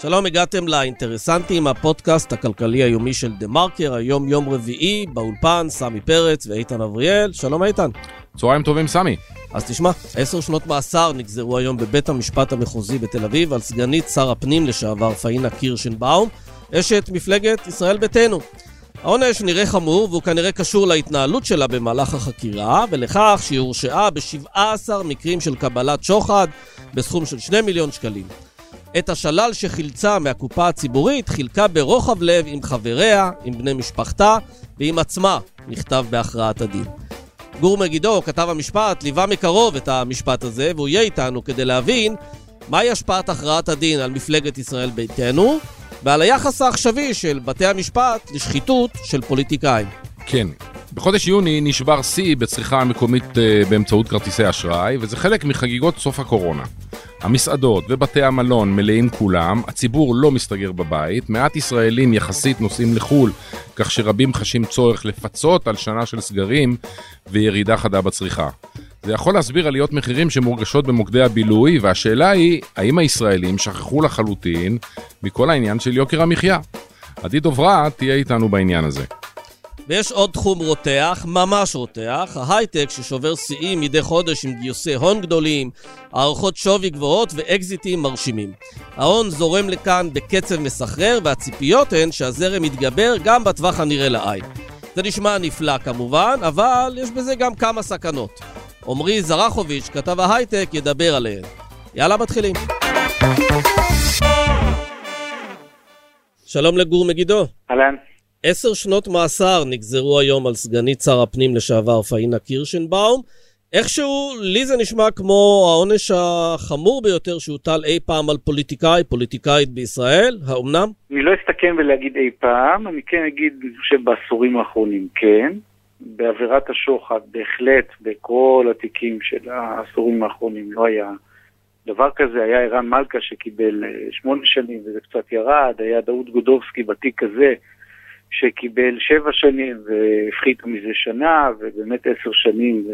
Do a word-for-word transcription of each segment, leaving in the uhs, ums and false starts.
שלום, הגעתם לאינטרסנטים, הפודקאסט הכלכלי היומי של דה מרקר. היום יום רביעי, באולפן, סמי פרץ ואיתן אבריאל. שלום איתן. צהריים טובים, סמי. אז תשמע, עשר שנות מאסר נגזרו היום בבית המשפט המחוזי בתל אביב על סגנית שר הפנים לשעבר פאינה קירשנבאום, אשת מפלגת ישראל ביתנו. העונש נראה חמור והוא כנראה קשור להתנהלות שלה במהלך החקירה, ולכך שהיא הורשעה ב-שבעה עשר מקרים של קבלת שוחד בסכום של שני מיליון שקלים. את השלל שחילצה מהקופה הציבורית חילקה ברוחב לב עם חבריה, עם בני משפחתה ועם עצמה, נכתב בהכרעת הדין. גור מגידו, כתב המשפט, ליווה מקרוב את המשפט הזה, והוא יהיה איתנו כדי להבין מהי השפעת הכרעת הדין על מפלגת ישראל ביתנו, ועל היחס העכשווי של בתי המשפט לשחיתות של פוליטיקאים. כן. בחודש יוני נשבר שיא בצריכה המקומית באמצעות כרטיסי אשראי, וזה חלק מחגיגות סוף הקורונה. המסעדות ובתי המלון מלאים כולם, הציבור לא מסתגר בבית, מעט ישראלים יחסית נוסעים לחול, כך שרבים חשים צורך לפצות על שנה של סגרים וירידה חדה בצריכה. זה יכול להסביר עליות מחירים שמורגשות במוקדי הבילוי, והשאלה היא, האם הישראלים שכחו לחלוטין מכל העניין של יוקר המחיה? עדי דוברה תהיה איתנו בעניין הזה. ויש עוד תחום רותח, ממש רותח, ההייטק ששובר שיאים מדי חודש עם גיוסי הון גדולים, הערכות שווי גבוהות ואקזיטים מרשימים. ההון זורם לכאן בקצב מסחרר, והציפיות הן שהזרם יתגבר גם בטווח הנראה לעין. זה נשמע נפלא כמובן, אבל יש בזה גם כמה סכנות. עומרי זרחוביץ', כתב ההייטק, ידבר עליהן. יאללה, מתחילים. שלום לגור מגידו. אהלן. עשר שנות מאסר נגזרו היום על סגנית שר הפנים לשעבר פאינה קירשנבאום. איכשהו לי זה נשמע כמו העונש החמור ביותר שהוטל אי פעם על פוליטיקאי, פוליטיקאית בישראל, האומנם? אני לא אסתכן ולהגיד אי פעם, אני כן אגיד, אני חושב בעשורים האחרונים, כן. בעבירת השוחד, בהחלט, בכל התיקים של העשורים האחרונים לא היה דבר כזה. היה ערן מלכה שקיבל שמונה שנים וזה קצת ירד, היה דאוד גודובסקי בתיק הזה, שקיבל שבע שנים והפחיתו מזה שנה, ובאמת עשר שנים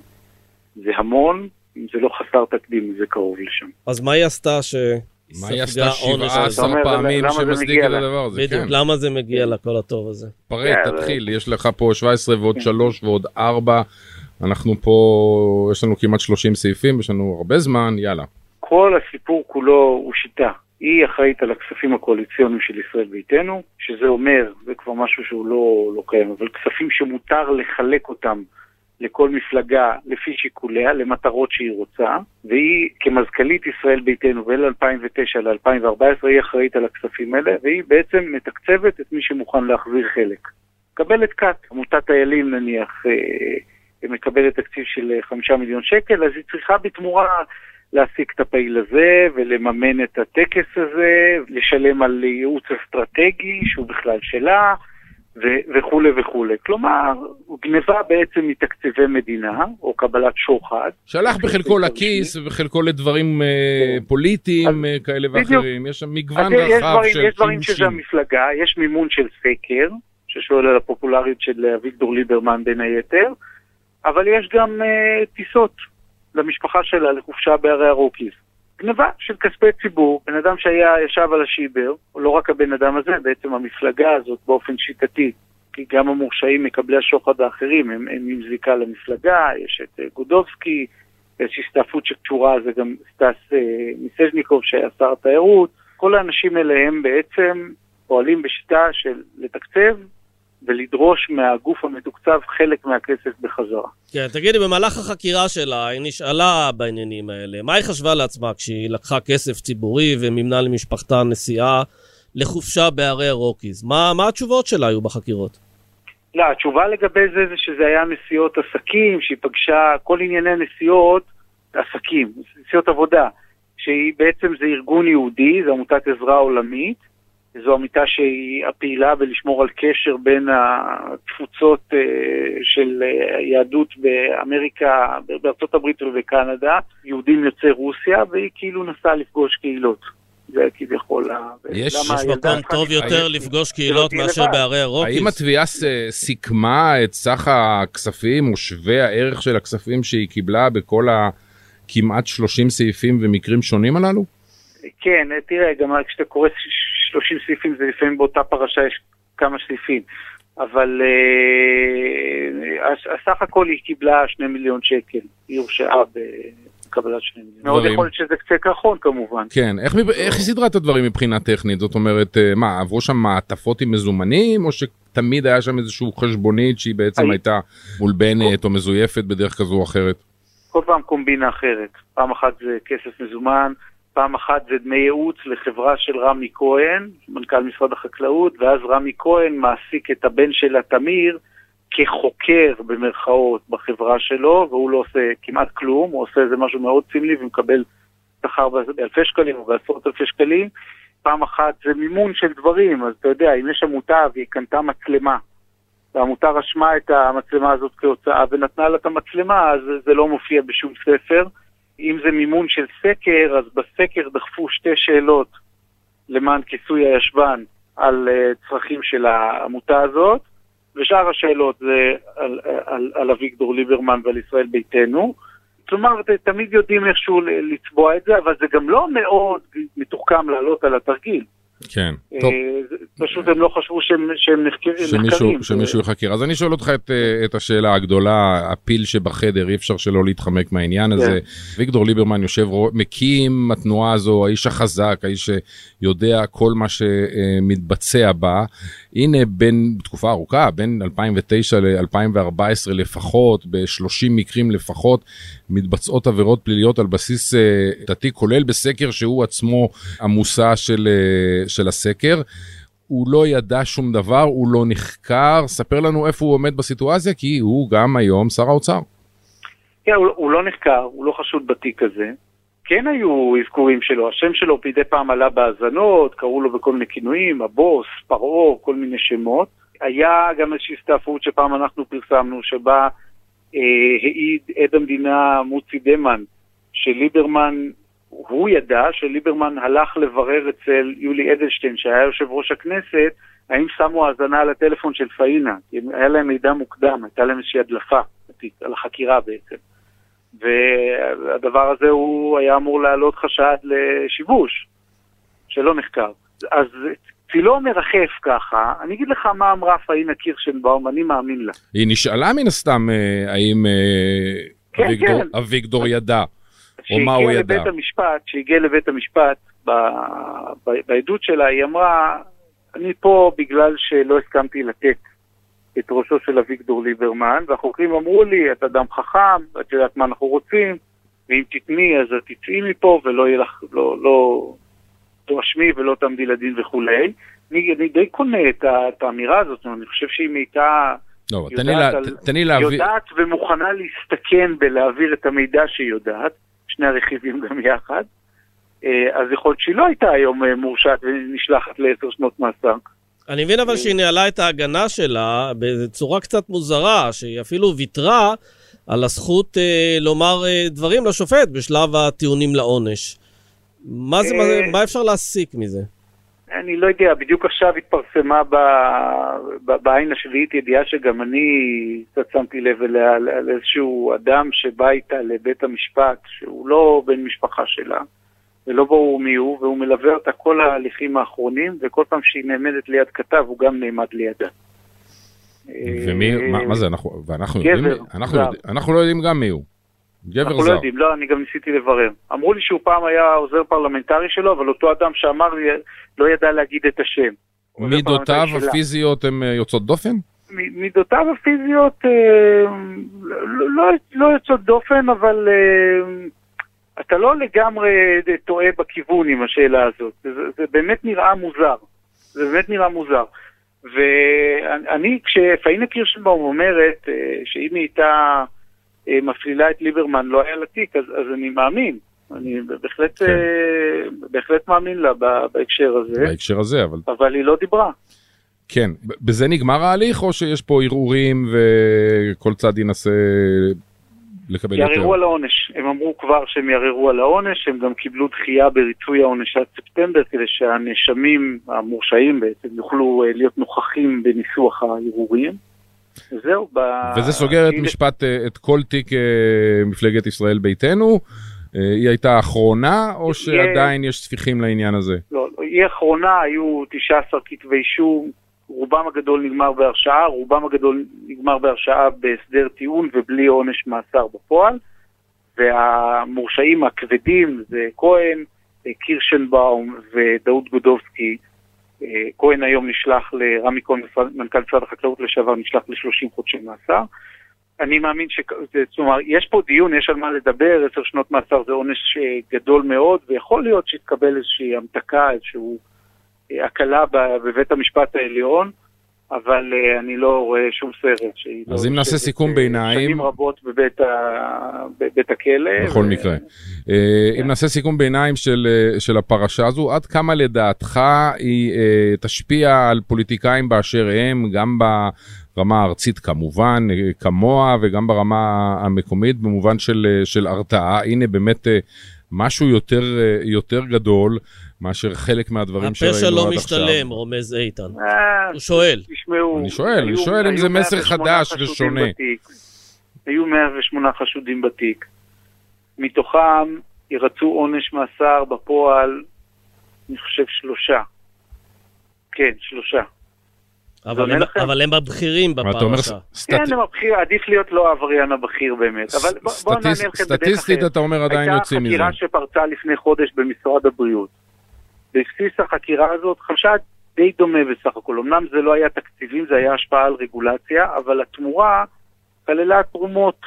זה המון, אם זה לא חסר תקדים, זה קרוב לשם. אז מה היא עשתה ש... מה היא עשתה שבעה עשר פעמים שמצדיק את הדבר הזה? בדיוק, למה זה מגיע לכל הטוב הזה? פרט, תתחיל, יש לך פה שבע עשרה ועוד שלוש ועוד ארבע, אנחנו פה, יש לנו כמעט שלושים סעיפים, יש לנו הרבה זמן, יאללה. כל הסיפור כולו הוא שיטה. היא אחראית על הכספים הקואליציוניים של ישראל ביתנו, שזה אומר, זה כבר משהו שהוא לא, לא קיים, אבל כספים שמותר לחלק אותם לכל מפלגה לפי שיקוליה, למטרות שהיא רוצה, והיא כמזכ"לית ישראל ביתנו בין אלפיים ותשע ל-אלפיים וארבע עשרה היא אחראית על הכספים האלה, והיא בעצם מתקצבת את מי שמוכן להחזיר חלק. מקבלת קאט, עמותת איילים נניח, אה, מקבלת תקציב של חמישה מיליון שקל, אז היא צריכה בתמורה להשיג את הפעיל הזה ולממן את הטקס הזה, לשלם על ייעוץ אסטרטגי שהוא בכלל שלה ו- וכו' וכו'. כלומר, גניבה בעצם מתקציבי מדינה או קבלת שוחד. שלח בחלקו לכיס ובחלקו לדברים uh, פוליטיים uh, כאלה ואחרים. יש שם מגוון רחב יש דברים, של יש דברים שזה המפלגה, יש מימון של סקר, ששואל על הפופולריות של אביגדור ליברמן בין היתר, אבל יש גם uh, טיסות למשפחה שלה לחופשה בערי הרוקיז. גנבה של כספי ציבור, בן אדם שהיה ישב על השיבר, או לא רק הבן אדם הזה, בעצם המפלגה הזאת באופן שיטתי, כי גם המורשעים מקבלי השוחד האחרים, הם, הם עם זיקה למפלגה, יש את גודובסקי, יש הסתעפות שקשורה, זה גם סטס אה, מיסז'ניקוב שהיה שר התיירות, כל האנשים האלה הם בעצם פועלים בשיטה של לתקצב, ולדרוש מהגוף המתוקצב חלק מהכסף בחזרה. כן, תגידי, במהלך החקירה שלה, היא נשאלה בעניינים האלה, מה היא חשבה לעצמה כשהיא לקחה כסף ציבורי ומימנה למשפחתה נסיעה לחופשה בערי הרוקיז? מה, מה התשובות שלה היו בחקירות? לא, התשובה לגבי זה זה שזה היה נסיעות עסקים, שהיא פגשה כל ענייני נסיעות עסקים, נסיעות עבודה, שהיא בעצם זה ארגון יהודי, זה עמותת עזרה עולמית, זו עמיתה שהיא הפעילה בלשמור על קשר בין התפוצות של יהדות באמריקה, בארצות הברית ובקנדה, יהודים יוצאי רוסיה, והיא כאילו נסעה לפגוש קהילות. זה כביכול... יש מקום טוב יותר לפגוש קהילות מאשר בערי הרוקיז. האם התביעה סיכמה את סך הכספים או שווה הערך של הכספים שהיא קיבלה בכל הכמעט שלושים סעיפים ומקרים שונים הללו? כן, תראה, גם כשאתה קורא שלושים סעיפים, זה לפעמים באותה פרשה יש כמה סעיפים, אבל הסך הכל היא קיבלה שני מיליון שקל, היא הורשעה בקבלת שני מיליון. מאוד יכול להיות שזה קצה קרחון כמובן. כן, איך היא סדרה את הדברים מבחינה טכנית? זאת אומרת, מה, עברו שם מעטפות עם מזומנים, או שתמיד היה שם איזשהו חשבונית שהיא בעצם הייתה מולבנת או מזויפת בדרך כזו או אחרת? כל פעם קומבינה אחרת. פעם אחת זה כסף מזומן, פעם אחת זה דמי ייעוץ לחברה של רמי כהן, מנכ"ל משרד החקלאות, ואז רמי כהן מעסיק את הבן שלה תמיר כחוקר במרכאות בחברה שלו, והוא לא עושה כמעט כלום, הוא עושה איזה משהו מאוד סמלי ומקבל שכר באלפי שקלים או בעשרות אלפי שקלים. פעם אחת זה מימון של דברים, אז אתה יודע, אם יש עמותה והיא קנתה מצלמה, והעמותה רשמה את המצלמה הזאת כהוצאה ונתנה לה את המצלמה, אז זה לא מופיע בשום ספר. אם זה מימון של סקר, אז בסקר דחפו שתי שאלות למען כיסוי הישבן על uh, צרכים של העמותה הזאת, ושאר השאלות זה על, על, על אביגדור ליברמן ועל ישראל ביתנו. כלומר, תמיד יודעים איכשהו לצבוע את זה, אבל זה גם לא מאוד מתוחכם לעלות על התרגיל. כן, טוב. פשוט הם לא חשבו שהם, שהם נחקרים. שמישהו יחקר. אז אני שואל אותך את, את השאלה הגדולה, הפיל שבחדר, אי אפשר שלא להתחמק מהעניין הזה. אביגדור ליברמן יושב, מקים התנועה הזו, האיש החזק, האיש שיודע כל מה שמתבצע בה. הנה, בין תקופה ארוכה, בין אלפיים ותשע ל-אלפיים וארבע עשרה לפחות, ב-שלושים מקרים לפחות, מתבצעות עבירות פליליות על בסיס דתי, כולל בסקר שהוא עצמו המושא של, של הסקר. הוא לא ידע שום דבר, הוא לא נחקר. ספר לנו איפה הוא עומד בסיטואציה, כי הוא גם היום שר האוצר. כן, הוא, הוא לא נחקר, הוא לא חשוד בתיק הזה. כן היו אזכורים שלו, השם שלו פדי פעם עלה בהאזנות, קראו לו בכל מיני כינויים, הבוס, פרעה, כל מיני שמות. היה גם איזושהי הסתעפות שפעם אנחנו פרסמנו, שבה אה, העיד עד המדינה מוצי דמן, שליברמן, הוא ידע שליברמן הלך לברר אצל יולי אדלשטיין, שהיה יושב ראש הכנסת, האם שמו האזנה על הטלפון של פאינה, כי היה להם מידע מוקדם, הייתה להם איזושהי הדלפה על החקירה בעצם. והדבר הזה הוא היה אמור לעלות חשד לשיבוש, שלא נחקר. אז צילו מרחף ככה, אני אגיד לך מה אמרה פאינה קירשנבאום, אני מאמין לה. היא נשאלה מן הסתם האם כן, אביגדור, כן. אביגדור ידע, או מה הוא ידע. לבית המשפט, שהגיע לבית המשפט, ב, ב, בעדות שלה, היא אמרה, אני פה בגלל שלא הסכמתי לתת את ראשו של אביגדור ליברמן, והחוקרים אמרו לי, את אדם חכם, את יודעת מה אנחנו רוצים, ואם תתני אז תצאי מפה, ולא יהיה לך, לא, לא תואשמי ולא תעמדי לדין וכולי. אני, אני די קונה את, את האמירה הזאת, אני חושב שהיא הייתה לא, יודעת, תני על, לה, תני להביא... יודעת ומוכנה להסתכן בלהעביר את המידע שהיא יודעת, שני הרכיבים גם יחד, אז יכול להיות שהיא לא הייתה היום מורשעת ונשלחת לעשר שנות מאסר. אני מבין אבל שהיא ניהלה את ההגנה שלה בצורה קצת מוזרה, שהיא אפילו ויתרה על הזכות אה, לומר אה, דברים לשופט בשלב הטיעונים לעונש. מה, זה, אה, מה, מה אפשר להסיק מזה? אני לא יודע, בדיוק עכשיו התפרסמה ב, ב, בעין השביעית ידיעה שגם אני שמתי לב אליה, על איזשהו אדם שבא איתה לבית המשפט, שהוא לא בן משפחה שלה, ולא ברור מי הוא, והוא מלווה אותה כל ההליכים האחרונים, וכל פעם שהיא נעמדת ליד כתב, הוא גם נעמד לידה. ומי, מה, מה זה, אנחנו, ואנחנו יודעים, אנחנו, יודע, אנחנו לא יודעים גם מי הוא. גבר אנחנו זר. לא יודעים, לא, אני גם ניסיתי לברר. אמרו לי שהוא פעם היה עוזר פרלמנטרי שלו, אבל אותו אדם שאמר לי, לא ידע להגיד את השם. מידותיו הפיזיות הן יוצאות דופן? מידותיו הפיזיות לא, לא, לא יוצאות דופן, אבל אתה לא לגמרי טועה בכיוון עם השאלה הזאת. זה, זה באמת נראה מוזר. זה באמת נראה מוזר. ואני, כשפאינה קירשנבאום אומרת שאם היא הייתה מפלילה את ליברמן, לא היה לתיק, אז, אז אני מאמין. אני בהחלט, כן. בהחלט מאמין לה בהקשר הזה. בהקשר הזה, אבל... אבל היא לא דיברה. כן. בזה נגמר ההליך, או שיש פה ערעורים וכל צד ינסה לקבל יותר? יערערו על העונש. הם אמרו כבר שהם יערערו על העונש, הם גם קיבלו דחייה בריצוי העונש עד ספטמבר, כדי שהנאשמים המורשעים בעצם יוכלו להיות נוכחים בניסוח הערעורים. זהו. וזה סוגר את משפט, את כל תיק מפלגת ישראל ביתנו. היא הייתה האחרונה, או שעדיין יש ספיחים לעניין הזה? לא, היא האחרונה, היו תשעה עשר כתבי אישום, רובם הגדול נגמר בהרשעה, רובם הגדול נגמר בהרשעה בהסדר טיעון ובלי עונש מאסר בפועל, והמורשעים הכבדים זה כהן, קירשנבאום ודאוד גודובסקי. כהן היום נשלח לרמי כהן, מנכ"ל משרד החקלאות לשעבר, נשלח ל-שלושים חודשי מאסר. אני מאמין ש... זאת אומרת, יש פה דיון, יש על מה לדבר, עשר שנות מאסר זה עונש גדול מאוד, ויכול להיות שיתקבל איזושהי המתקה, איזושהי הקלה בבית המשפט העליון, אבל אני לא רואה שום סרט. אז אם נעשה סיכום ביניים... שנים רבות בבית, ה... בבית הכלא. בכל ו... מקרה. אם נעשה סיכום ביניים של, של הפרשה הזו, עד כמה לדעתך היא תשפיע על פוליטיקאים באשר הם, גם ברמה הארצית כמובן, כמוה, וגם ברמה המקומית, במובן של, של הרתעה. הנה באמת משהו יותר, יותר גדול, מאשר חלק מהדברים שראינו עד עכשיו. הפשע לא משתלם, רומז איתן. הוא שואל. אני שואל, אני שואל אם זה מסר חדש ושונה. היו מאה ושמונה חשודים בתיק. מתוכם ירצו עונש מאסר בפועל, אני חושב שלושה. כן, שלושה. אבל הם הבכירים בפרשה. כן, הם הבכיר, עדיף להיות לא העבריין הבכיר באמת. סטטיסטית אתה אומר עדיין יוצאים מזה. הייתה חקירה שפרצה לפני חודש במשרד הבריאות. בבסיס החקירה הזאת חשד די דומה בסך הכל. אמנם זה לא היה תקציבים, זה היה השפעה על רגולציה, אבל התמורה כללה תרומות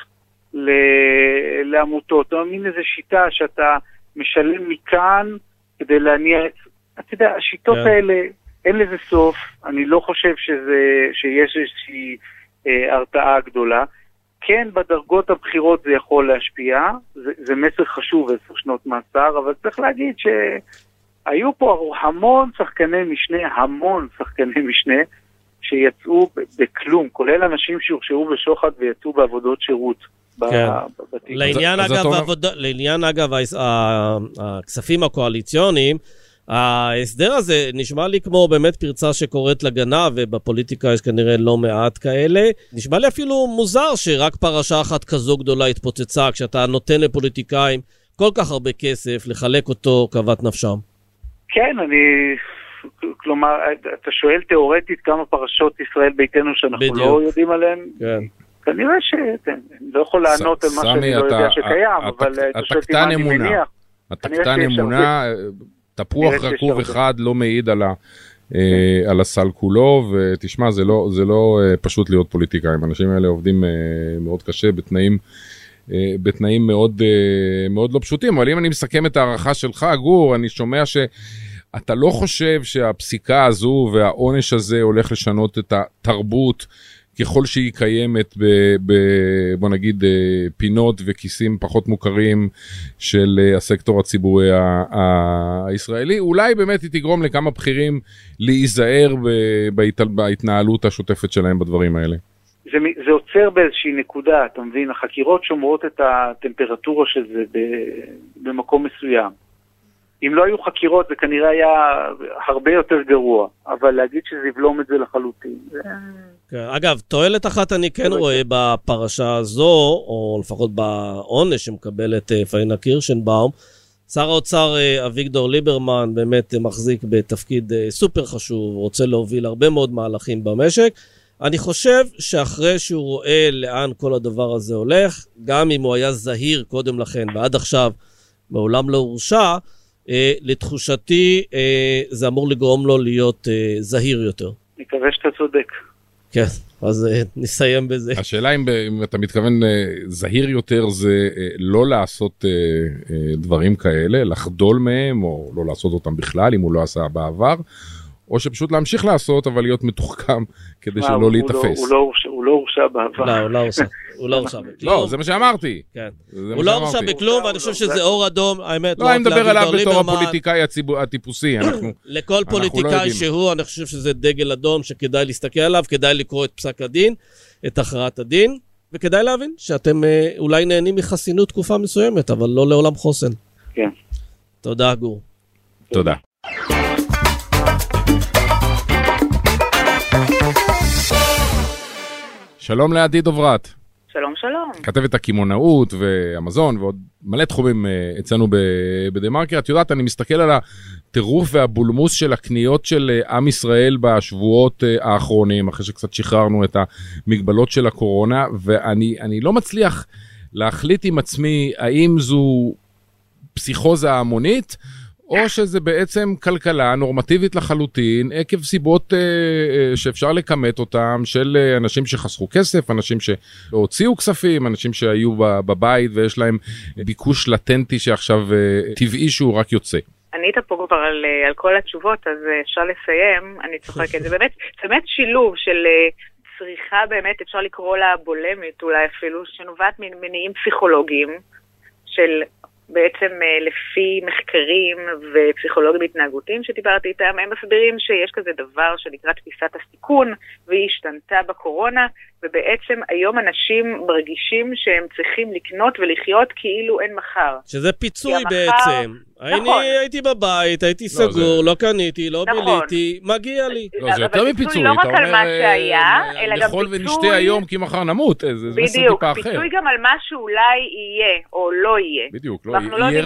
לעמותות. או מין איזו שיטה שאתה משלם מכאן כדי להניע את... אתה יודע, השיטות האלה, אין לזה סוף. אני לא חושב שזה, שיש איזושהי אה, הרתעה גדולה. כן, בדרגות הבחירות זה יכול להשפיע. זה, זה מסר חשוב, עשר שנות מאסר, אבל צריך להגיד ש... היו פה המון שחקני משנה, המון שחקני משנה, שיצאו בכלום, כולל אנשים שהורשעו בשוחד ויצאו בעבודות שירות. כן. בתיק. לעניין אגב, עבוד... לעניין אגב, הכספים הקואליציוניים, ההסדר הזה נשמע לי כמו באמת פרצה שקוראת לגנה, ובפוליטיקה יש כנראה לא מעט כאלה. נשמע לי אפילו מוזר שרק פרשה אחת כזו גדולה התפוצצה, כשאתה נותן לפוליטיקאים כל כך הרבה כסף, לחלק אותו כאוות נפשם. כן, אני, כלומר, אתה שואל תיאורטית כמה פרשות ישראל ביתנו שאנחנו בדיוק. לא יודעים עליהן? כן. כנראה ש... אני לא יכול לענות על מה שאני לא יודע שקיים, אבל אתה שואל אותי מה אני מניח. אתה קטן אמונה, תפוח רקוב אחד לא מעיד על ה... על הסל כולו, ותשמע, זה לא, זה לא פשוט להיות פוליטיקאים. האנשים האלה עובדים מאוד קשה בתנאים בתנאים מאוד, מאוד לא פשוטים, אבל אם אני מסכם את הערכה שלך, גור, אני שומע שאתה לא חושב שהפסיקה הזו והעונש הזה הולך לשנות את התרבות ככל שהיא קיימת ב, ב, בוא נגיד, פינות וכיסים פחות מוכרים של הסקטור הציבורי ה, ה, הישראלי, אולי באמת היא תגרום לכמה בכירים להיזהר ב, בהתנהלות השוטפת שלהם בדברים האלה. זה, זה עוצר באיזושהי נקודה, אתה מבין? החקירות שומרות את הטמפרטורה של זה במקום מסוים. אם לא היו חקירות, זה כנראה היה הרבה יותר גרוע, אבל להגיד שזה יבלום את זה לחלוטין. כן, אגב, תועלת אחת אני כן רואה בפרשה הזו, או לפחות בעונש שמקבלת פאינה קירשנבאום, שר האוצר אביגדור ליברמן באמת מחזיק בתפקיד סופר חשוב, רוצה להוביל הרבה מאוד מהלכים במשק, אני חושב שאחרי שהוא רואה לאן כל הדבר הזה הולך, גם אם הוא היה זהיר קודם לכן ועד עכשיו מעולם לא הורשע, אה, לתחושתי אה, זה אמור לגרום לו להיות אה, זהיר יותר. מקווה שאתה צודק. כן, אז אה, נסיים בזה. השאלה אם, אם אתה מתכוון אה, זהיר יותר זה אה, לא לעשות אה, אה, דברים כאלה, לחדול מהם או לא לעשות אותם בכלל אם הוא לא עשה בעבר, או שפשוט להמשיך לעשות, אבל להיות מתוחכם, כדי שלא להתאפס. הוא לא הורשע בעבר. לא, הוא לא הורשע. הוא לא הורשע בכלום. לא, זה מה שאמרתי. כן. הוא לא הורשע בכלום, ואני חושב שזה אור אדום, האמת. לא, אני מדבר עליו בתור הפוליטיקאי הטיפוסי. לכל פוליטיקאי שהוא, אני חושב שזה דגל אדום, שכדאי להסתכל עליו, כדאי לקרוא את פסק הדין, את הכרעת הדין, וכדאי להבין שאתם אולי נהנים מחסינות תקופה מסוימת, אבל לא לעולם חוסן. כן. תודה, גור. תודה. שלום לעדי דוברת. שלום, שלום. כתבת הקימונאות ואמזון ועוד מלא תחומים אצלנו בדמרקר. את יודעת, אני מסתכל על הטירוף והבולמוס של הקניות של עם ישראל בשבועות האחרונים, אחרי שקצת שחררנו את המגבלות של הקורונה, ואני אני לא מצליח להחליט עם עצמי האם זו פסיכוזה המונית, או שזה בעצם כלכלה נורמטיבית לחלוטין, עקב סיבות אה, שאפשר לקמת אותם, של אנשים שחסכו כסף, אנשים שהוציאו כספים, אנשים שהיו בבית ויש להם ביקוש לטנטי שעכשיו אה, טבעי שהוא רק יוצא. ענית פה כבר על, על כל התשובות, אז אפשר לסיים, אני צוחקת. זה באמת, זה באמת שילוב של צריכה באמת, אפשר לקרוא לה בולמית אולי אפילו, שנובעת ממניעים פסיכולוגיים של... בעצם לפי מחקרים ופסיכולוגים התנהגותיים שדיברתי איתם, הם מסבירים שיש כזה דבר שנקרא תפיסת הסיכון, והיא השתנתה בקורונה, ובעצם היום אנשים מרגישים שהם צריכים לקנות ולחיות כאילו אין מחר. שזה פיצוי בעצם. נכון. אני הייתי בבית, הייתי סגור, לא קניתי, לא ביליתי, מגיע לי. לא, זה יותר מפיצוי. לא רק על מה שהיה, אלא גם פיצוי... לאכול ונשתה היום כי מחר נמות, זה מסר טיפה אחר. פיצוי גם על מה שאולי יהיה, או לא יהיה. בדיוק, לא אנחנו לא יודעים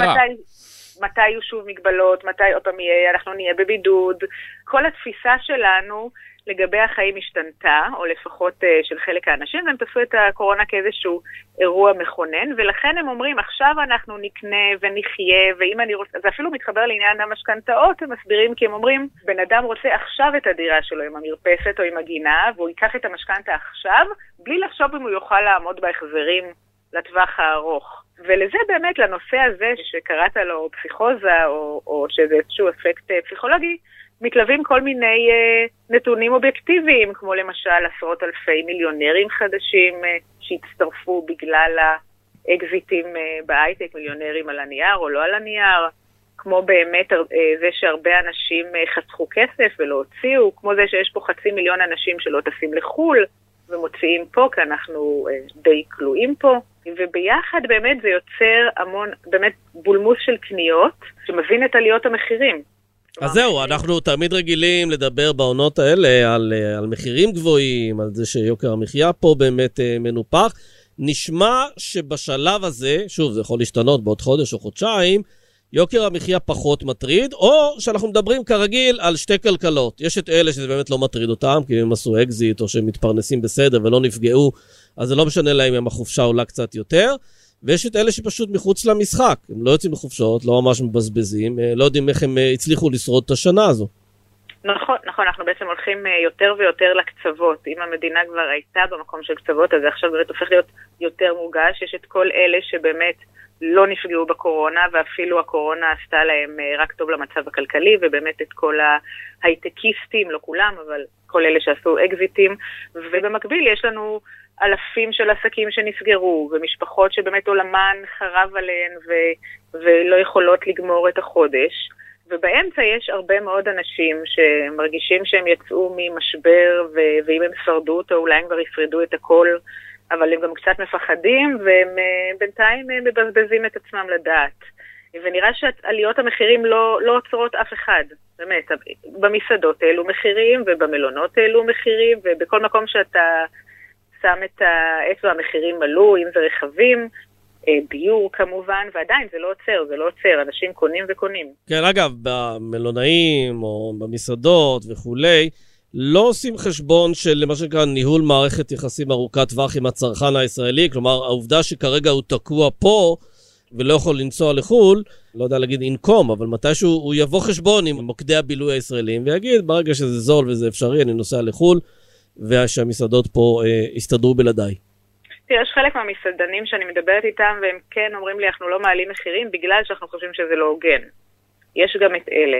מתי יהיו שוב מגבלות, מתי עוד פעם יהיה, אנחנו נהיה בבידוד. כל התפיסה שלנו לגבי החיים השתנתה, או לפחות uh, של חלק האנשים, והם תפסו את הקורונה כאיזשהו אירוע מכונן, ולכן הם אומרים, עכשיו אנחנו נקנה ונחיה, ואם אני רוצה, זה אפילו מתחבר לעניין המשכנתאות, הם מסבירים, כי הם אומרים, בן אדם רוצה עכשיו את הדירה שלו עם המרפסת או עם הגינה, והוא ייקח את המשכנתה עכשיו, בלי לחשוב אם הוא יוכל לעמוד בהחזרים לטווח הארוך. ולזה באמת, לנושא הזה שקראת לו פסיכוזה, או, או שזה איזשהו אפקט פסיכולוגי, מתלווים כל מיני uh, נתונים אובייקטיביים, כמו למשל עשרות אלפי מיליונרים חדשים uh, שהצטרפו בגלל האקזיטים uh, בהייטק, מיליונרים על הנייר או לא על הנייר, כמו באמת uh, זה שהרבה אנשים uh, חסכו כסף ולא הוציאו, כמו זה שיש פה חצי מיליון אנשים שלא טסים לחול ומוציאים פה, כי אנחנו uh, די כלואים פה, וביחד באמת זה יוצר המון, באמת בולמוס של קניות שמבין את עליות המחירים. אז זהו, אנחנו תמיד רגילים לדבר בעונות האלה על, על מחירים גבוהים, על זה שיוקר המחיה פה באמת מנופח. נשמע שבשלב הזה, שוב, זה יכול להשתנות בעוד חודש או חודשיים, יוקר המחיה פחות מטריד, או שאנחנו מדברים כרגיל על שתי כלכלות. יש את אלה שזה באמת לא מטריד אותם, כי הם עשו אקזיט או שהם מתפרנסים בסדר ולא נפגעו, אז זה לא משנה להם אם החופשה עולה קצת יותר. ויש את אלה שפשוט מחוץ למשחק, הם לא יוצאים בחופשות, לא ממש מבזבזים, לא יודעים איך הם הצליחו לשרוד את השנה הזו. נכון, נכון, אנחנו בעצם הולכים יותר ויותר לקצוות. אם המדינה כבר הייתה במקום של קצוות, אז זה עכשיו באמת הופך להיות יותר מורגש. יש את כל אלה שבאמת לא נפגעו בקורונה, ואפילו הקורונה עשתה להם רק טוב למצב הכלכלי, ובאמת את כל ההייטקיסטים, לא כולם, אבל כל אלה שעשו אקזיטים, ובמקביל יש לנו אלפים של עסקים שנסגרו, ומשפחות שבאמת עולמן חרב עליהן ו- ולא יכולות לגמור את החודש. ובאמצע יש הרבה מאוד אנשים שמרגישים שהם יצאו ממשבר, ו- ואם הם שרדו אותו, אולי הם כבר ישרדו את הכל, אבל הם גם קצת מפחדים, והם בינתיים מבזבזים את עצמם לדעת. ונראה שעליות המחירים לא, לא עוצרות אף אחד. באמת, במסעדות האלו מחירים, ובמלונות האלו מחירים, ובכל מקום שאתה שם את האצבע, המחירים עלו, אם זה רכבים, ביור כמובן, ועדיין זה לא עוצר, זה לא עוצר, אנשים קונים וקונים. כן, אגב, במלונאים או במסעדות וכולי, לא עושים חשבון של מה שנקרא ניהול מערכת יחסים ארוכת טווח עם הצרכן הישראלי, כלומר, העובדה שכרגע הוא תקוע פה ולא יכול לנסוע לחול, לא יודע להגיד אינקום, אבל מתישהו הוא יבוא חשבון עם מוקדי הבילוי הישראלים, ויגיד, ברגע שזה זול וזה אפשרי, אני נוסע לחול, ושהמסעדות פה אה, הסתדרו בלעדיי. תראה, יש חלק מהמסעדנים שאני מדברת איתם, והם כן אומרים לי, אנחנו לא מעלים מחירים, בגלל שאנחנו חושבים שזה לא הוגן. יש גם את אלה.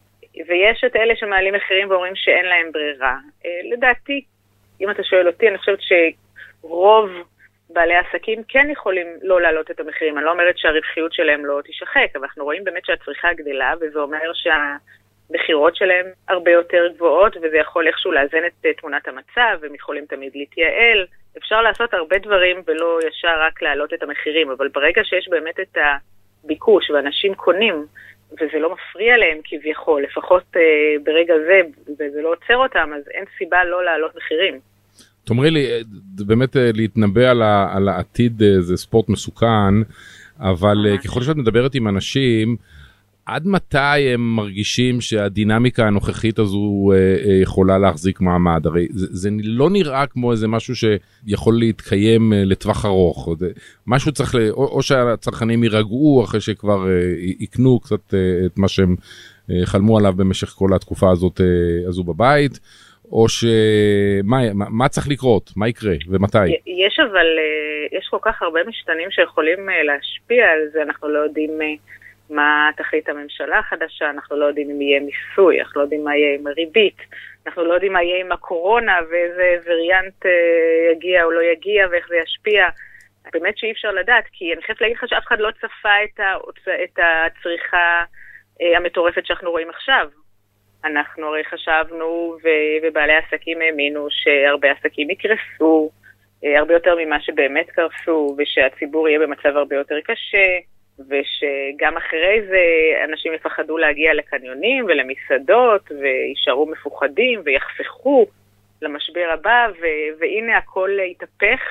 ויש את אלה שמעלים מחירים ואומרים שאין להם ברירה. לדעתי, אם אתה שואל אותי, אני חושבת שרוב בעלי העסקים כן יכולים לא להעלות את המחירים. אני לא אומרת שהרווחיות שלהם לא תשחק, אבל אנחנו רואים באמת שהצריכה גדלה, וזה אומר שהמחירות שלהם הרבה יותר גבוהות, וזה יכול איכשהו לאזן את תמונת המצב, והם יכולים תמיד להתייעל. אפשר לעשות הרבה דברים ולא ישר רק להעלות את המחירים, אבל ברגע שיש באמת את הביקוש ואנשים קונים, וזה לא מפריע להם כביכול, לפחות אה, ברגע זה, וזה לא עוצר אותם, אז אין סיבה לא להעלות מחירים. תאמרי לי, באמת להתנבא על, ה, על העתיד זה ספורט מסוכן, אבל ככל שאת מדברת עם אנשים, עד מתי הם מרגישים שהדינמיקה הנוכחית הזו יכולה להחזיק מעמד? הרי זה, זה לא נראה כמו איזה משהו שיכול להתקיים לטווח ארוך. משהו צריך, או, או שהצרכנים יירגעו אחרי שכבר יקנו קצת את מה שהם חלמו עליו במשך כל התקופה הזאת הזו בבית, או שמה מה, מה צריך לקרות? מה יקרה ומתי? יש אבל, יש כל כך הרבה משתנים שיכולים להשפיע על זה, אנחנו לא יודעים מה תחליט הממשלה החדשה, אנחנו לא יודעים אם יהיה מיסוי, אנחנו לא יודעים מה יהיה עם הריבית, אנחנו לא יודעים מה יהיה עם הקורונה, ואיזה וריאנט יגיע או לא יגיע, ואיך זה ישפיע. באמת שאי אפשר לדעת, כי אני חייבת להגיד לך שאף אחד לא צפה את, ההוצא, את הצריכה המטורפת שאנחנו רואים עכשיו. אנחנו הרי חשבנו, ובעלי העסקים האמינו, שהרבה עסקים יקרסו, הרבה יותר ממה שבאמת קרסו, ושהציבור יהיה במצב הרבה יותר קשה, ושגם אחרי זה אנשים יפחדו להגיע לקניונים ולמסעדות, וישארו מפוחדים ויחסכו למשבר הבא, ו- והנה הכל יתהפך,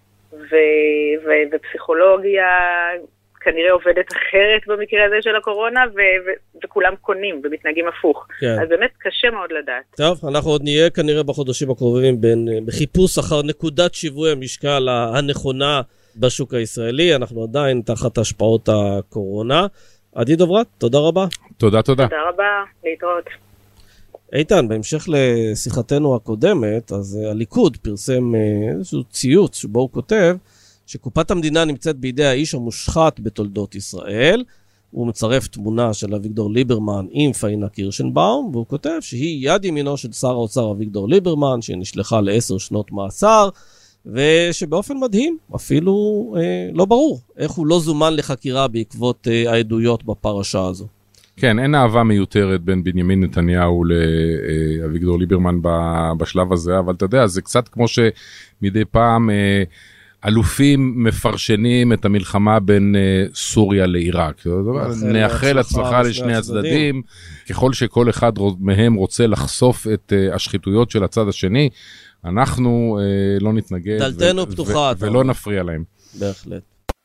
ו- ו- ופסיכולוגיה כנראה עובדת אחרת במקרה הזה של הקורונה, ו- ו- וכולם קונים ומתנהגים הפוך. כן. אז באמת קשה מאוד לדעת. טוב, אנחנו עוד נהיה כנראה בחודשים הקרובים בין, בחיפוש אחר נקודת שיווי המשקל הנכונה בשוק הישראלי. אנחנו עדיין תחת השפעות הקורונה. עדי דוברת, תודה רבה. תודה, תודה. תודה רבה, להתראות. איתן, בהמשך לשיחתנו הקודמת, אז הליכוד פרסם איזשהו ציוץ שבו הוא כותב שקופת המדינה נמצאת בידי האיש המושחת בתולדות ישראל. הוא מצרף תמונה של אביגדור ליברמן עם פאינה קירשנבאום, והוא כותב שהיא יד ימינו של שר האוצר אביגדור ליברמן, שנשלחה לעשר שנות מאסר, ושבאופן מדהים, אפילו אה, לא ברור, איך הוא לא זומן לחקירה בעקבות אה, העדויות בפרשה הזו. כן, אין אהבה מיותרת בין בנימין נתניהו לאביגדור ליברמן בשלב הזה, אבל אתה יודע, זה קצת כמו שמדי פעם אה, אלופים מפרשנים את המלחמה בין אה, סוריה לעיראק. נאחל הצלחה לשני הצדדים, ככל שכל אחד מהם רוצה לחשוף את אה, השחיתויות של הצד השני, אנחנו אה, לא נתנגד דלתנו ו- פתוחה, ו- ולא נפריע להם. בהחלט.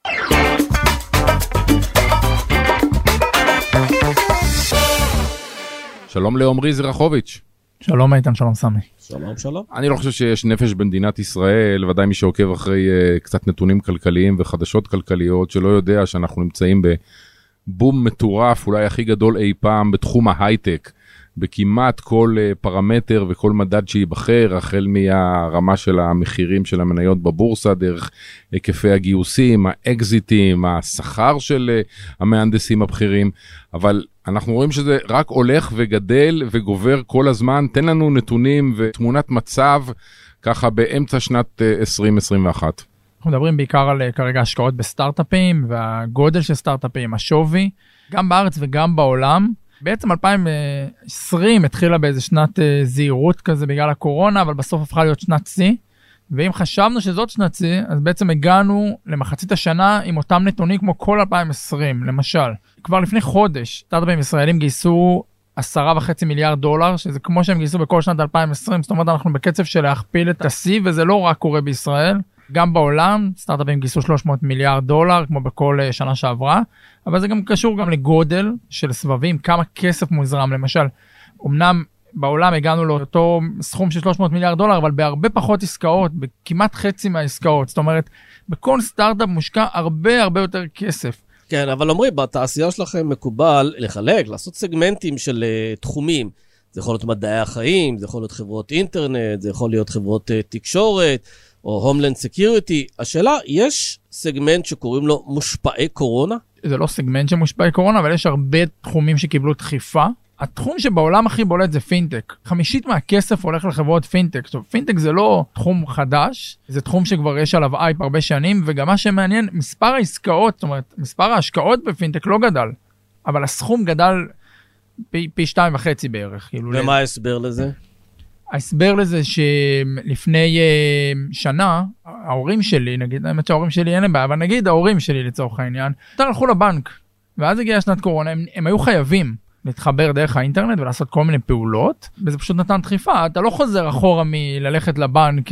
שלום לעומרי זרחוביץ'. שלום איתן, שלום סמי. שלום, שלום. אני לא חושב שיש נפש במדינת ישראל, ודאי מי שעוקב אחרי uh, קצת נתונים כלכליים וחדשות כלכליות, שלא יודע שאנחנו נמצאים בבום מטורף, אולי הכי גדול אי פעם בתחום ההייטק, בכמעט כל uh, פרמטר וכל מדד שיבחר, החל מהרמה של המחירים של המניות בבורסה, דרך היקפי הגיוסים, האקזיטים, השכר של uh, המהנדסים הבכירים, אבל אנחנו רואים שזה רק הולך וגדל וגובר כל הזמן. תן לנו נתונים ותמונת מצב ככה באמצע שנת עשרים עשרים ואחת. אנחנו מדברים בעיקר על כרגע השקעות בסטארט-אפים והגודל של סטארט-אפים, השווי, גם בארץ וגם בעולם. בעצם אלפיים עשרים התחילה באיזה שנת זהירות כזה בגלל הקורונה, אבל בסוף הפכה להיות שנת שיא. ואם חשבנו שזאת שנת שיא, אז בעצם הגענו למחצית השנה עם אותם נתונים כמו כל אלפיים עשרים, למשל. כבר לפני חודש, סטארט-אפים ישראלים גייסו עשרה וחצי מיליארד דולר, שזה כמו שהם גייסו בכל שנת אלפיים עשרים, זאת אומרת אנחנו בקצב של להכפיל את השיא, וזה לא רק קורה בישראל, גם בעולם, סטארט-אפים גייסו שלוש מאות מיליארד דולר, כמו בכל שנה שעברה, אבל זה גם קשור גם לגודל של סבבים, כמה כסף מוזרם, למשל, אמנם בעולם הגענו לאותו סכום של שלוש מאות מיליארד דולר, אבל בהרבה פחות עסקאות, בכמעט חצי מהעסקאות, זאת אומרת, בכל סטארט-אפ מושקע הרבה הרבה יותר כסף. כן, אבל אומרים, בתעשייה שלכם מקובל לחלק, לעשות סגמנטים של uh, תחומים. זה יכול להיות מדעי החיים, זה יכול להיות חברות אינטרנט, זה יכול להיות חברות uh, תקשורת, או Homeland Security. השאלה, יש סגמנט שקוראים לו מושפעי קורונה? זה לא סגמנט שמושפעי קורונה, אבל יש הרבה תחומים שקיבלו דחיפה. התחום שבעולם הכי בולט זה פינטק. חמישית מהכסף הולך לחברות פינטק. טוב, פינטק זה לא תחום חדש, זה תחום שכבר יש עליו אייפ הרבה שנים, וגם מה שמעניין, מספר העסקאות, זאת אומרת, מספר ההשקעות בפינטק לא גדל, אבל הסכום גדל פי, פי שתיים וחצי בערך. ומה ההסבר לזה? ההסבר לזה שלפני שנה, ההורים שלי, נגיד, האמת שההורים שלי אין להם בעיה, אבל נגיד ההורים שלי לצורך העניין, יותר הלכו לבנק, ואז הגיעה שנת קורונה, הם, הם היו חייבים. להתחבר דרך האינטרנט ולעשות כל מיני פעולות, וזה פשוט נתן דחיפה. אתה לא חוזר אחורה מללכת לבנק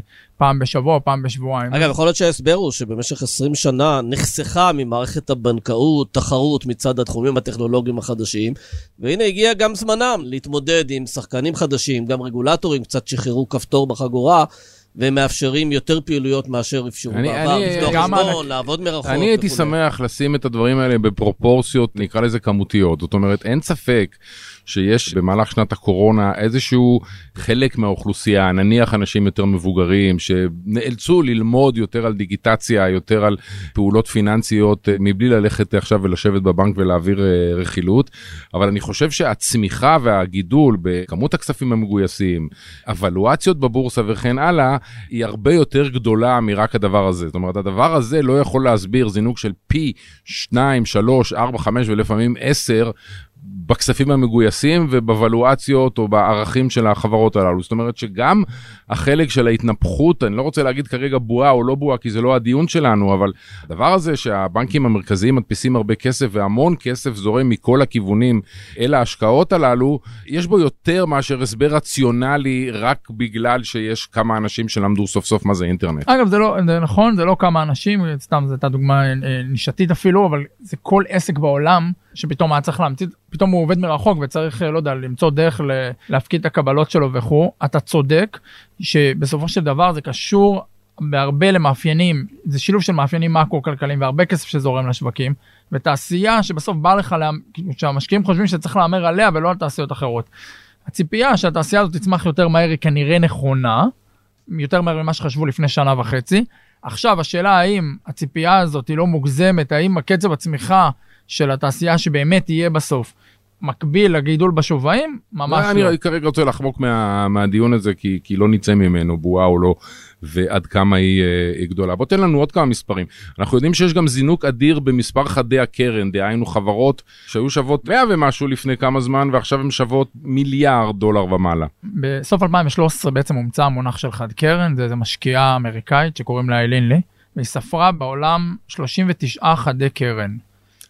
פעם בשבוע, פעם בשבועיים. אגב, יכול להיות שההסבר הוא שבמשך עשרים שנה נחסכה ממערכת הבנקאות, תחרות מצד התחומים הטכנולוגיים החדשים, והנה הגיע גם זמנם להתמודד עם שחקנים חדשים, גם רגולטורים קצת שחררו כפתור בחגורה, והם מאפשרים יותר פעילויות מאשר אפשרו בעבר, לפתוח חשבון, לעבוד מרחוק. אני הייתי שמח לשים את הדברים האלה בפרופורציות, נקרא לזה כמותיות. זאת אומרת, אין ספק שיש במהלך שנת הקורונה איזשהו חלק מהאוכלוסייה, נניח אנשים יותר מבוגרים, שנאלצו ללמוד יותר על דיגיטציה, יותר על פעולות פיננסיות, מבלי ללכת עכשיו ולשבת בבנק ולהעביר רכילות. אבל אני חושב שהצמיחה והגידול בכמות הכספים המגויסים, אבלואציות בבורסה וכן הלאה, היא הרבה יותר גדולה מרק הדבר הזה. זאת אומרת, הדבר הזה לא יכול להסביר זינוק של פי שתיים, שלוש, ארבע, חמש ולפעמים עשר, בכספים המגויסים ובוולואציות או בערכים של החברות הללו. זאת אומרת שגם החלק של ההתנפחות, אני לא רוצה להגיד כרגע בועה או לא בועה, כי זה לא הדיון שלנו, אבל הדבר הזה שהבנקים המרכזיים מדפיסים הרבה כסף והמון כסף זורם מכל הכיוונים אל ההשקעות הללו, יש בו יותר מאשר הסבר רציונלי רק בגלל שיש כמה אנשים שלמדו סוף סוף מה זה אינטרנט. אגב, זה לא, זה נכון, זה לא כמה אנשים, סתם זו הייתה דוגמה נישתית אפילו, אבל זה כל עסק בעולם שפתאום היה צריך להמציא, פתאום הוא עובד מרחוק וצריך, לא יודע, למצוא דרך להפקיד את הקבלות שלו וכו'. אתה צודק שבסופו של דבר זה קשור בהרבה למאפיינים, זה שילוב של מאפיינים מקרו-כלכליים והרבה כסף שזורם לשווקים, ותעשייה שבסוף בא לך, שהמשקיעים חושבים שצריך לאמר עליה ולא על תעשיות אחרות. הציפייה שהתעשייה הזאת תצמח יותר מהר היא כנראה נכונה, יותר מהר ממה שחשבו לפני שנה וחצי. עכשיו השאלה האם הציפייה הזאת היא לא מוגזמת, האם הקצב הצמיחה של התעשייה שבאמת יהיה בסוף מקביל לגידול בשווים, ממש לא. אני כרגע רוצה לחמוק מה, מהדיון הזה, כי, כי לא נצא ממנו, בועה או לא, ועד כמה היא, היא גדולה. בוא תן לנו עוד כמה מספרים. אנחנו יודעים שיש גם זינוק אדיר במספר חדי הקרן, דהיינו חברות שהיו שוות מאה ומשהו לפני כמה זמן, ועכשיו הן שוות מיליארד דולר ומעלה. בסוף אלפיים ושלוש עשרה בעצם הומצא המונח של חד קרן, זה, זה משקיעה אמריקאית שקוראים לה אילין לי, והיא ספרה בעולם שלושים ותשעה חדי קרן.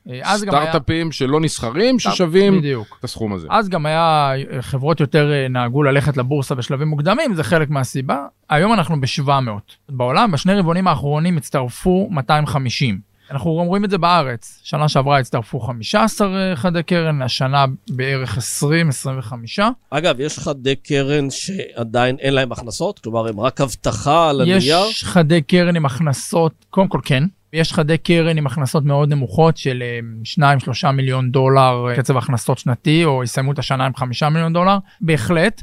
סטארט-אפים שלא נסחרים, ששווים את הסכום הזה. אז גם היה, חברות יותר נהגו ללכת לבורסה בשלבים מוקדמים, זה חלק מהסיבה. היום אנחנו ב-שבע מאות. בעולם, בשני רבעונים האחרונים הצטרפו מאתיים וחמישים. אנחנו רואים את זה בארץ. שנה שעברה הצטרפו חמישה עשר חדי קרן, השנה בערך עשרים עשרים וחמש. אגב, יש חדי קרן שעדיין אין להם הכנסות? כלומר, הם רק הבטחה על הנייר? יש חדי קרן עם הכנסות, קודם כל כן. יש חדי קרן עם הכנסות מאוד נמוכות של שניים שלושה מיליון דולר קצב הכנסות שנתי, או יסיימו את השנה עם חמישה מיליון דולר, בהחלט.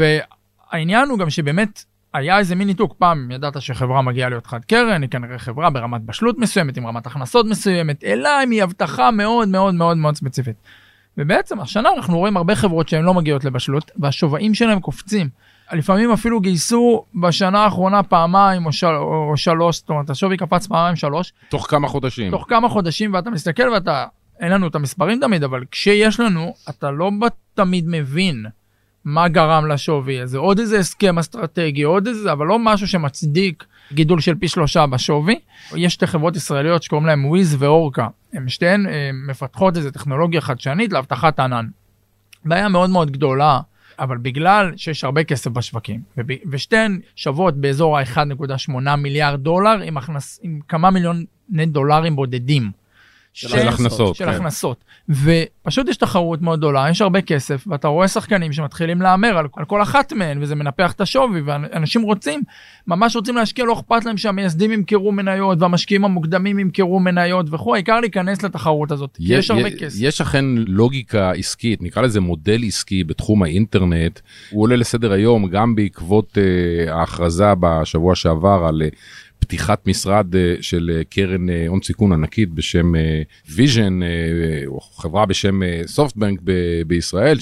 והעניין הוא גם שבאמת היה איזה מין ניתוק. פעם ידעת שחברה מגיעה להיות חד קרן, היא כנראה חברה ברמת בשלות מסוימת, עם רמת הכנסות מסוימת, אלא אם היא הבטחה מאוד מאוד מאוד מאוד ספציפית. ובעצם השנה אנחנו רואים הרבה חברות שהן לא מגיעות לבשלות, והשווים שלהם קופצים. לפעמים אפילו גייסו בשנה האחרונה פעמיים או, של, או שלוש, זאת אומרת, השווי קפץ פעמיים שלוש. תוך כמה חודשים. תוך כמה חודשים, ואתה מסתכל ואתה, אין לנו את המספרים תמיד, אבל כשיש לנו, אתה לא תמיד מבין מה גרם לשווי הזה. עוד איזה הסכם אסטרטגי, עוד איזה, אבל לא משהו שמצדיק גידול של פי שלושה בשווי. יש שתי חברות ישראליות שקוראים להם וויז ואורקה. הן שתיהן מפתחות איזו טכנולוגיה חדשנית להבטחת ענן. בעיה מאוד מאוד גדולה, אבל בגלל שיש הרבה כסף בשווקים, ושתיהן שוות באזור ה-אחד נקודה שמונה מיליארד דולר, עם, הכנס, עם כמה מיליוני דולרים בודדים. של, של הכנסות. של כן. הכנסות. ופשוט יש תחרות מאוד גדולה, יש הרבה כסף, ואתה רואה שחקנים שמתחילים לאמר על, על כל אחת מהן, וזה מנפח את השווי, ואנשים רוצים, ממש רוצים להשקיע, לא אכפת להם שהמייסדים ימכרו מניות, והמשקיעים המוקדמים ימכרו מניות וכו', העיקר להיכנס לתחרות הזאת, יש, יש הרבה כסף. יש אכן לוגיקה עסקית, נקרא לזה מודל עסקי בתחום האינטרנט, הוא עולה לסדר היום, גם בעקבות uh, ההכרזה בשבוע שעבר על... Uh, פתיחת משרד של קרן הון סיכון ענקית בשם ויז'ן, או חברה בשם סופטבנק בישראל,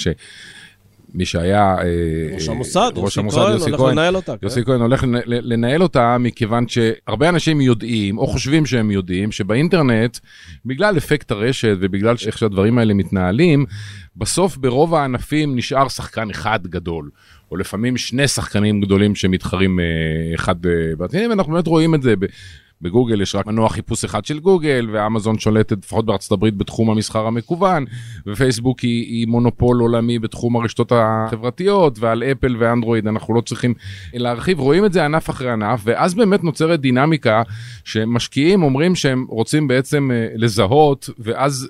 שמי שהיה ראש המוסד, יוסי כהן הולך לנהל אותה. יוסי כהן הולך לנהל אותה, מכיוון שהרבה אנשים יודעים, או חושבים שהם יודעים, שבאינטרנט, בגלל אפקט הרשת, ובגלל איך שהדברים האלה מתנהלים, בסוף ברוב הענפים נשאר שחקן אחד גדול. או לפעמים שני שחקנים גדולים שמתחרים אחד בתים, ואנחנו באמת רואים את זה בגוגל יש רק מנוע חיפוש אחד של גוגל, ואמזון שולטת לפחות בארצות הברית בתחום המסחר המקוון, ופייסבוק היא, היא מונופול עולמי בתחום הרשתות החברתיות, ועל אפל ואנדרואיד אנחנו לא צריכים להרחיב, רואים את זה ענף אחרי ענף, ואז באמת נוצרת דינמיקה שמשקיעים אומרים שהם רוצים בעצם לזהות, ואז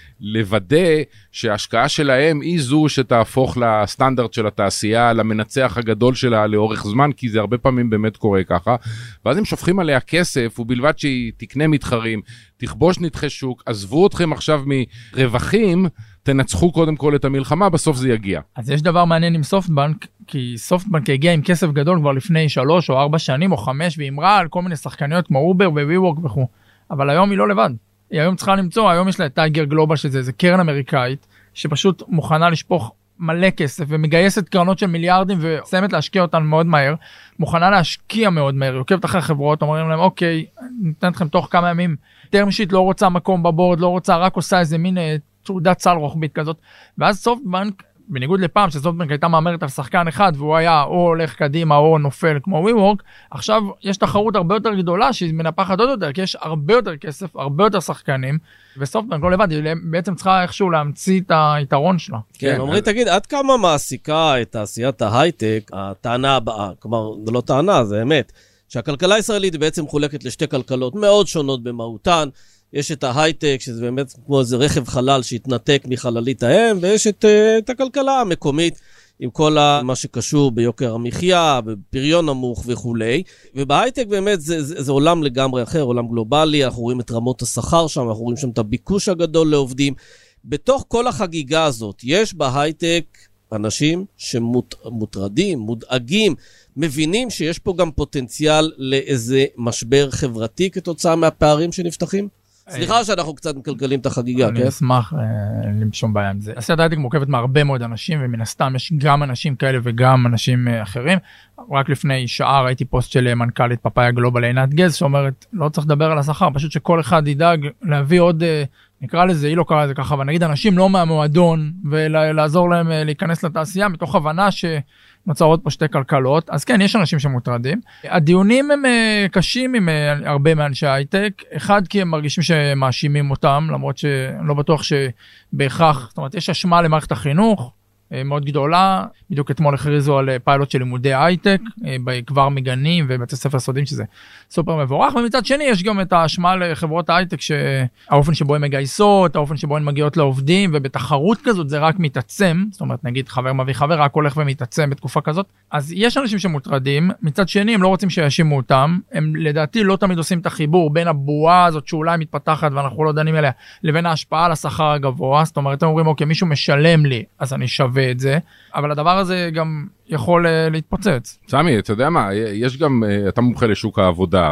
לוודא שההשקעה שלהם היא זו שתהפוך לסטנדרט של התעשייה, למנצח הגדול שלה לאורך זמן, כי זה הרבה פעמים באמת קורה ככה, ואז הם שופכים עליה כסף, ובלבד שהיא תקנה מתחרים, תכבוש נתחי שוק, עזבו אתכם עכשיו מרווחים, תנצחו קודם כל את המלחמה, בסוף זה יגיע. אז יש דבר מעניין עם סופטבנק, כי סופטבנק הגיע עם כסף גדול כבר לפני שלוש או ארבע שנים או חמש, ואמרה על כל מיני שחקניות כמו אובר וווי-וורק וכו'. אבל היום היא לא לבד. היא היום צריכה למצוא, היום יש לה את טייגר גלובל, שזה זה קרן אמריקאית, שפשוט מוכנה לשפוך מלא כסף, ומגייסת קרנות של מיליארדים, וסיימת להשקיע אותן מאוד מהר, מוכנה להשקיע מאוד מהר, יוקבת אחרי חברות, אומרים להם, אוקיי, ניתן אתכם תוך כמה ימים, טרם שיט לא רוצה מקום בבורד, לא רוצה, רק עושה איזה מין תעודת סל רוחבית כזאת, ואז סופטבנק, בניגוד לפעם שסופטבנק הייתה מאמרת על שחקן אחד, והוא היה או הולך קדימה או נופל כמו ווי-וורק, עכשיו יש תחרות הרבה יותר גדולה שהיא מנפחת עוד יותר, כי יש הרבה יותר כסף, הרבה יותר שחקנים, וסופטבנק לא לבד, היא בעצם צריכה איכשהו להמציא את היתרון שלה. כן, אומרי, תגיד, עד כמה מעסיקה את תעשיית ההייטק, הטענה הבאה, כלומר, זה לא טענה, זה אמת, שהכלכלה הישראלית בעצם חולקת לשתי כלכלות מאוד שונות במהותן, יש את ההייטק, שזה באמת כמו איזה רכב חלל שהתנתק מחללית האם, ויש את, את הכלכלה המקומית, עם כל מה שקשור ביוקר המחיה, בפריון נמוך וכו'. ובהייטק באמת זה, זה, זה עולם לגמרי אחר, עולם גלובלי, אנחנו רואים את רמות השכר שם, אנחנו רואים שם את הביקוש הגדול לעובדים. בתוך כל החגיגה הזאת, יש בהייטק אנשים שמוטרדים, מודאגים, מבינים שיש פה גם פוטנציאל לאיזה משבר חברתי כתוצאה מהפערים שנפתחים? סליחה שאנחנו קצת מקלקלים את החגיגה, כן? אני אשמח, אין לי שום בעיה עם זה. תעשיית ההייטק מורכבת מהרבה מאוד אנשים, ומן הסתם יש גם אנשים כאלה וגם אנשים אחרים. רק לפני שעה ראיתי פוסט של מנכ"לית פאפאיה גלובל עינת גז, שאומרת, לא צריך לדבר על השכר, פשוט שכל אחד ידאג להביא עוד, נקרא לזה, היא לא קראה לזה ככה, אבל נגיד אנשים לא מהמועדון, ולעזור להם להיכנס לתעשייה, מתוך הבנה ש... נוצרות פה שתי כלכלות, אז כן, יש אנשים שמוטרדים. הדיונים הם קשים עם הרבה מאנשי הייטק, אחד כי הם מרגישים שמאשימים אותם, למרות שאני לא בטוח שבהכרח, זאת אומרת, יש אשמה למערכת החינוך, מאוד גדולה, בדיוק אתמול הכריזו על פיילוט של לימודי הייטק, כבר מגנים ובתי ספר סודיים שזה סופר מבורך, ומצד שני יש גם את האשמה לחברות הייטק, שהאופן שבו הן מגייסות, האופן שבו הן מגיעות לעובדים, ובתחרות כזאת זה רק מתעצם, זאת אומרת נגיד חבר מביא חבר, רק הולך ומתעצם בתקופה כזאת, אז יש אנשים שמוטרדים, מצד שני הם לא רוצים שיאשימו אותם, הם לדעתי לא תמיד עושים את החיבור בין הבועה הזאת שאולי מתפתחת ואנחנו לא דנים אליה, לבין ההשפעה על השכר הגבוה, זאת אומרת הם אומרים אוקיי, מישהו משלם לי, אז אני שווה את זה, אבל הדבר הזה גם יכול uh, להתפוצץ. סמי, אתה יודע מה, יש גם, uh, אתה מומחה לשוק העבודה,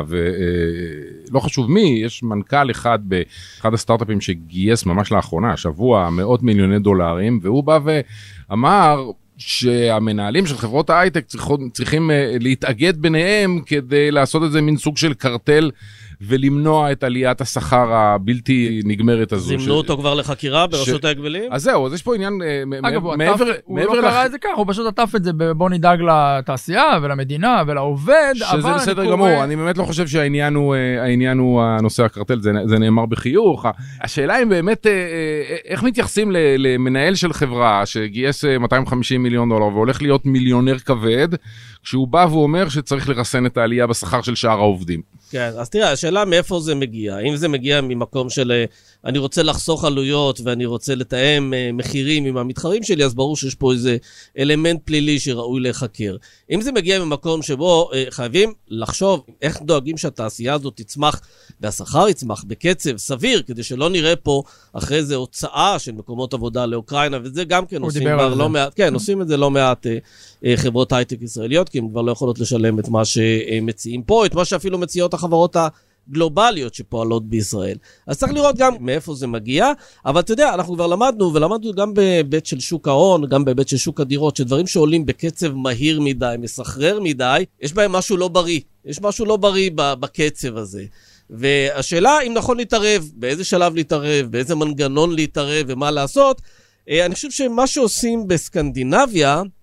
ולא uh, חשוב מי, יש מנכ"ל אחד באחד הסטארט-אפים שגייס ממש לאחרונה, שבוע, מאות מיליוני דולרים, והוא בא ואמר שהמנהלים של חברות ההייטק צריכים, צריכים uh, להתאגד ביניהם, כדי לעשות את זה מין סוג של קרטל, ולמנוע את עליית השכר הבלתי נגמרת הזו. זימנו אותו כבר לחקירה ברשות ההגבלים? אז זהו, אז יש פה עניין מעבר... הוא לא קרא את זה כך, הוא פשוט עטף את זה, בוא נדאג לתעשייה ולמדינה ולעובד, שזה בסדר גמור, אני באמת לא חושב שהעניין הוא הנושא הקרטל, זה נאמר בחיוך. השאלה היא באמת, איך מתייחסים למנהל של חברה שגייס מאתיים וחמישים מיליון דולר והולך להיות מיליונר כבד, כשהוא בא ואומר שצריך לרסן את העלייה בשכר של שאר העובדים. כן, אז תראה, השאלה מאיפה זה מגיע. אם זה מגיע ממקום של אני רוצה לחסוך עלויות ואני רוצה לתאם מחירים עם המתחרים שלי, אז ברור שיש פה איזה אלמנט פלילי שראוי לחקר. אם זה מגיע ממקום שבו חייבים לחשוב איך דואגים שהתעשייה הזאת תצמח והשכר יצמח בקצב סביר, כדי שלא נראה פה אחרי זה הוצאה של מקומות עבודה לאוקראינה, וזה גם כן עושים כבר לא מעט, כן, עושים את זה לא מעט חברות הייטק ישראליות, כי הם כבר לא יכולות לשלם את מה שמציעים פה, את מה שאפילו מציעות החברות הגלובליות שפועלות בישראל. אז צריך לראות גם מאיפה זה מגיע, אבל אתה יודע, אנחנו כבר למדנו, ולמדנו גם בהיבט של שוק ההון, גם בהיבט של שוק הדירות, שדברים שעולים בקצב מהיר מדי, מסחרר מדי, יש בהם משהו לא בריא. יש משהו לא בריא בקצב הזה. והשאלה אם נכון להתערב, באיזה שלב להתערב, באיזה מנגנון להתערב ומה לעשות, אני חושב שמה שעושים בסקנדינביה,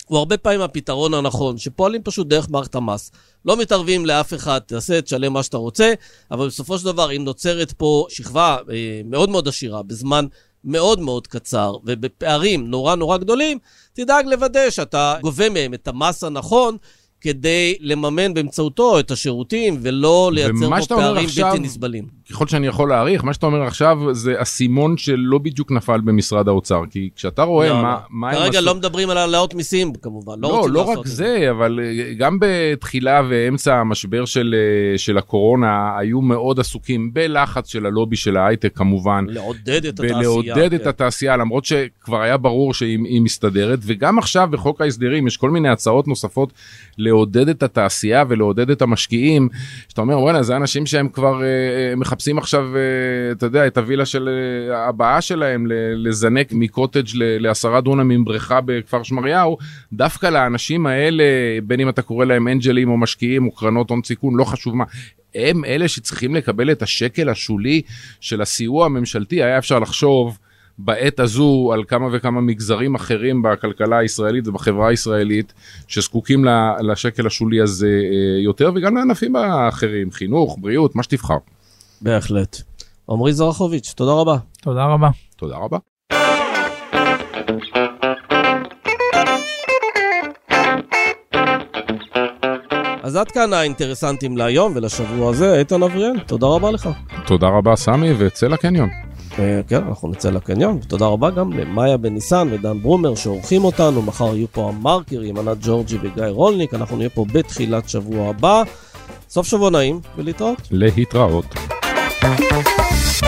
הוא הרבה פעמים הפתרון הנכון, שפועלים פשוט דרך מערכת המס. לא מתערבים לאף אחד, תעשה, תשלם מה שאתה רוצה, אבל בסופו של דבר, אם נוצרת פה שכבה אה, מאוד מאוד עשירה, בזמן מאוד מאוד קצר, ובפערים נורא נורא גדולים, תדאג לוודא שאתה גובה מהם את המס הנכון, כדי לממן באמצעותו את השירותים, ולא לייצר פה פערים עכשיו, בלתי נסבלים. ככל שאני יכול להעריך, מה שאתה אומר עכשיו, זה הסימון שלא בדיוק נפל במשרד האוצר, כי כשאתה רואה לא, מה... לא. מה כרגע לא מדברים על העלאות מיסים, כמובן. לא, לא, לא רק זה, זה, אבל גם בתחילה ואמצע המשבר של, של הקורונה, היו מאוד עסוקים בלחץ של הלובי של ההייטק, כמובן. לעודד את התעשייה. ולעודד כן. את התעשייה, למרות שכבר היה ברור שהיא מסתדרת, וגם עכשיו בחוק ההסדרים, יש כל מיני הצעות נוספות לעודד את התעשייה ולעודד את המשקיעים, שאתה אומר, וואלה, זה אנשים שהם כבר אה, מחפשים עכשיו, אה, אתה יודע, את הווילה של אה, הבאה שלהם, לזנק מקוטג' לעשרה דונם עם בריכה בכפר שמריהו, דווקא לאנשים האלה, בין אם אתה קורא להם אנג'לים או משקיעים או קרנות הון סיכון, לא חשוב מה, הם אלה שצריכים לקבל את השקל השולי של הסיוע הממשלתי, היה אפשר לחשוב, בעת הזו על כמה וכמה מגזרים אחרים בכלכלה הישראלית ובחברה הישראלית שזקוקים לשקל השולי הזה יותר, וגם לענפים האחרים, חינוך, בריאות, מה שתבחר. בהחלט. עמרי זרחוביץ', תודה רבה. תודה רבה. תודה רבה. אז עד כאן האינטרסנטים להיום ולשבוע הזה. איתן אבריאל, תודה רבה לך. תודה רבה סמי, וצא לקניון. כן, אנחנו נצא לקניון. תודה רבה גם למאיה בניסן ודן ברומר שעורכים אותנו. מחר יהיו פה המרקרים, ענת ג'ורג'י וגיא רולניק. אנחנו נהיה פה בתחילת שבוע הבא. סוף שבוע נעים ולהתראות. להתראות.